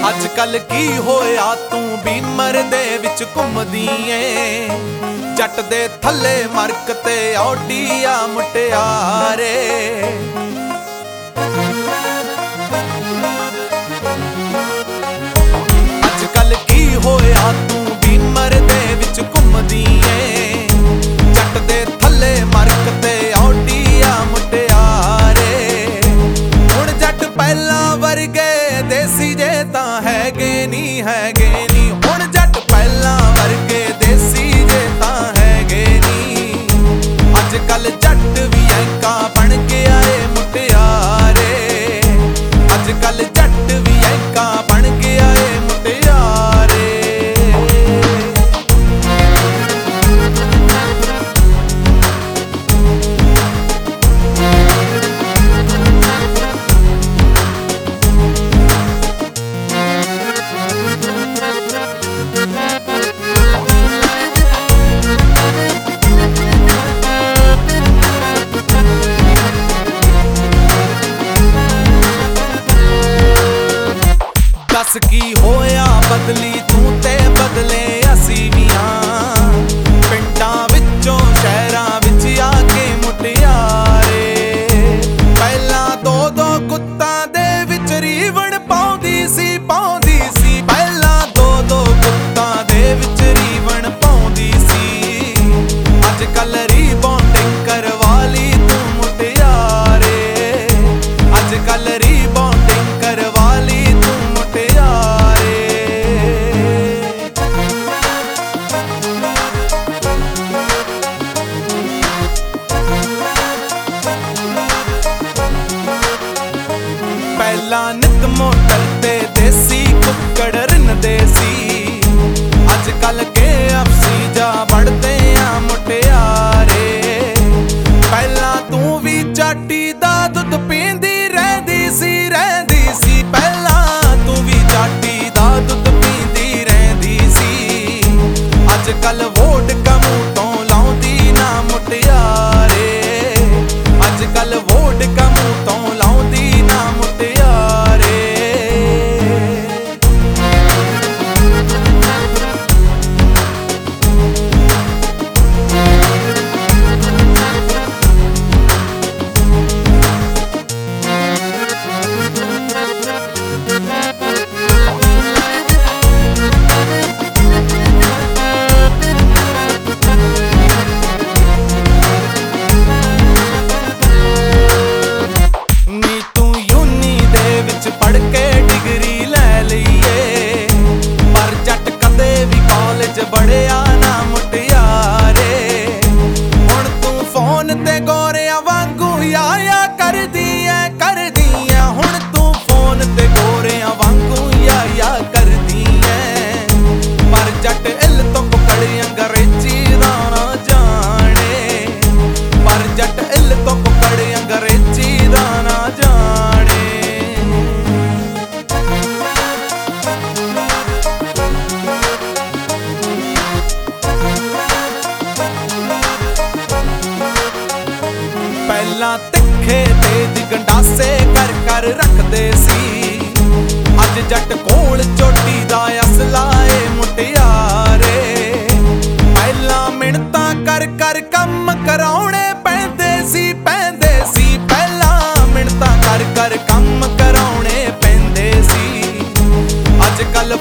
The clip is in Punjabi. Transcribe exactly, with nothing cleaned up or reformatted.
ਅੱਜ ਕੱਲ ਕੀ ਹੋਇਆ ਤੂੰ ਬੀਮਰ ਦੇ ਵਿੱਚ ਘੁੰਮਦੀ ਏ। ਜੱਟ ਦੇ ਥੱਲੇ ਮਰਕ ਤੇ ਆਡੀ ਆ ਮੁਟਿਆਰੇ। ਅੱਜ ਕੱਲ ਕੀ ਹੋਇਆ ਤੂੰ ਬੀਮਰ ਦੇ ਵਿੱਚ ਘੁੰਮਦੀ ਏ। ਜੱਟ ਦੇ ਥੱਲੇ ਮਰਕ ਤੇ ਆਡੀ ਆ ਮੁਟਿਆਰੇ। ਹੁਣ ਜੱਟ ਪਹਿਲਾਂ ਵਰਗੇ ਦੇਸੀ ਜੇ ਤਾਂ ਹੈਗੇ ਨੀ ਹੈਗੇ ਨੀ। ਹੁਣ ਜੱਟ ਪਹਿਲਾਂ ਵਰਗੇ ਦੇਸੀ ਜੇ ਤਾਂ ਹੈਗੇ ਨੀ। ਅੱਜ ਕੱਲ ਜੱਟ ਵੀ ਐਂਕਾ ਬਣ ਗਿਆ ਏ ਮੁਟਿਆਰੇ। ਅੱਜ ਕੱਲ ਜੱਟ ਵੀ ਐਂਕਾ ਬਣ ਗਿਆ ਏ ਮੁਟਿਆਰੇ। ਦੱਸ ਕੀ ਹੋਇਆ ਬਦਲੀ ਤੂੰ ਤੇ ਬਦਲੇ ਅਸੀਂ ਵੀ ਆਂ। ਪਿੰਡਾਂ ਵਿੱਚੋਂ ਸ਼ਹਿਰਾਂ ਵਿੱਚ ਆ ਕੇ ਮੁਟਿਆਰੇ। ਪਹਿਲਾਂ ਦੋ ਦੋ ਕੁੱਤਾਂ ਦੇ ਵਿੱਚ ਰੀਵਣ ਪਾਉਂਦੀ ਸੀ ਪਾਉਂਦੀ ਸੀ। ਪਹਿਲਾਂ ਦੋ ਦੋ ਕੁੱਤਾਂ ਦੇ ਵਿੱਚ ਰੀਵਣ ਪਾਉਂਦੀ ਸੀ। ਅੱਜ ਕੱਲ ਰੀਬੌਂਡਿੰਗ ਕਰਵਾ ਲਈ ਤੂੰ ਮੁਟਿਆਰੇ। ਅੱਜ ਕੱਲ ਰੀਬੌਂਡਿੰਗ ਕਰਵਾ ਲਈ ਤੂੰ ਮੁਟਿਆਰੇ। ਪਹਿਲਾਂ ਨਿੱਤ ਮੋਟਰ ਤੇ ਦੇਸੀ ਕੁੱਕੜ ਰਿੰਨਦੇ ਸੀ। ਅੱਜ ਕੱਲ ਕੇ ਅਫਸੀ ਜਾ ਵੜਦੇ ਆ ਮੁਟਿਆਰੇ। ਪਹਿਲਾਂ ਤੂੰ ਵੀ ਚਾਟੀ ਦਾ ਦੁੱਧ ਪੀਂਦੀ ਰਹਿੰਦੀ ਸੀ ਰਹਿੰਦੀ ਸੀ। ਪਹਿਲਾਂ ਤੂੰ ਵੀ ਚਾਟੀ ਦਾ ਦੁੱਧ ਪੀਂਦੀ ਰਹਿੰਦੀ ਸੀ। ਅੱਜ ਕੱਲ ਵੋਡਕਾ ਮੂੰਹ ਤੋਂ ਲਾਉਂਦੀ ਨਾ ਮੁਟਿਆਰੇ। ਅੱਜ ਕੱਲ ਵੋਡਕਾ ਮੂੰਹ ਤੋਂ ਲਾਉਂਦੀ ਨਾ ਮੁਟਿਆਰੇ। ਨੀ ਤੂੰ ਯੂਨੀ ਦੇ ਵਿੱਚ ਪੜ੍ਹ ਕੇ ਡਿਗਰੀ ਲੈ ਲਈਏ। ਪਰ ਜੱਟ ਕਦੇ ਵੀ ਕਾਲਜ ਵੜਿਆ ਨਾ ਮੁਟਿਆਰੇ। ਹੁਣ ਤੂੰ ਫੋਨ ਤੇ ਗੋਰਿਆਂ ਵਾਂਗੂ ਯਾਇਆ ਕਰਦੀ ਐ ਕਰਦੀ ਐ। ਹੁਣ ਤੂੰ ਫੋਨ ਤੇ ਗੋਰਿਆਂ ਵਾਂਗੂ ਯਾਇਆ ਕਰਦੀ ਐ। ਪਰ ਜੱਟ ਇੱਲ ਤੋਂ ਕੁਕੜ ਅੰਗਰੇਜ਼ੀ ਦਾ ਨਾ ਜਾਣੇ। ਪਰ ਜੱਟ ਇੱਲ ਤੋਂ ਕੁਕੜ ਅੰਗਰੇਜ਼ੀ ਦਾ ਨਾ ਜਾਣੇ। ਪਹਿਲਾਂ ਤਿੱਖੇ ਤੇਜ ਗੰਡਾਸੇ ਕਰ ਕਰ ਰੱਖਦੇ ਸੀ। ਅੱਜ ਜੱਟ ਕੋਲ ਚੋਟੀ ਦਾ ਅਸਲਾ ਏ ਮੁਟਿਆਰੇ। ਪਹਿਲਾਂ ਮਿਹਨਤਾਂ ਕਰ ਕਰ ਕੰਮ ਕਰਾਉਣੇ ਪੈਂਦੇ ਸੀ ਪੈਂਦੇ ਸੀ। ਪਹਿਲਾਂ ਮਿਹਨਤਾਂ ਕਰ ਕਰ ਕੰਮ ਕਰਾਉਣੇ ਪੈਂਦੇ ਸੀ। ਅੱਜ ਕੱਲ